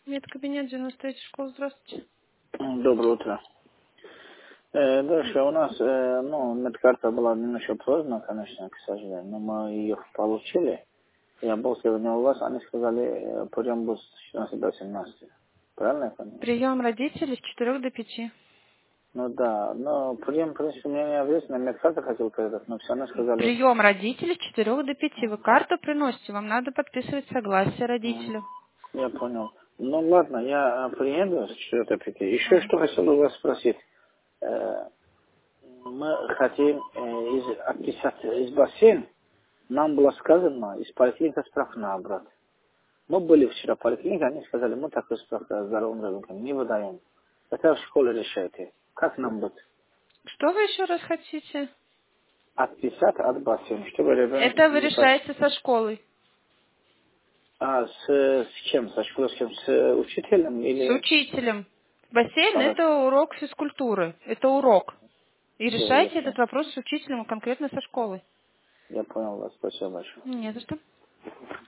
Медкабинет 93 школа, здравствуйте. Доброе утро. Дальше у нас, медкарта была немножко поздно, конечно, к сожалению, но мы ее получили. Я был сегодня у вас, они сказали, прием будет с 14 до 17. Правильно я понял? Прием родителей с 4 до 5. Ну да, но прием, в принципе, мне неизвестно, медкарта хотел передать, но все равно сказали, Прием родителей с 4 до 5. Вы карту приносите, вам надо подписывать согласие м, родителю. я понял. Ну ладно, я приеду с 4 до 5. Еще что хотел у вас спросить. Э, Мы хотим отписать из бассейна. Нам было сказано, из поликлиника справку на обрат. Мы были вчера в поликлинике, они сказали, мы такую справку о здоровом ребенке не выдаем. Это в школе решайте. Как нам быть? Что вы еще раз хотите? Отписать от бассейна, чтобы ребенок Это вы не пошел. решаете со школой. А с чем? Со школой с кем? С учителем С или... учителем. Бассейн– Хорошо. это урок физкультуры. Это урок. И Все, решайте ясно. этот вопрос с учителем, конкретно со школой. Я понял вас. Спасибо большое. Не за что.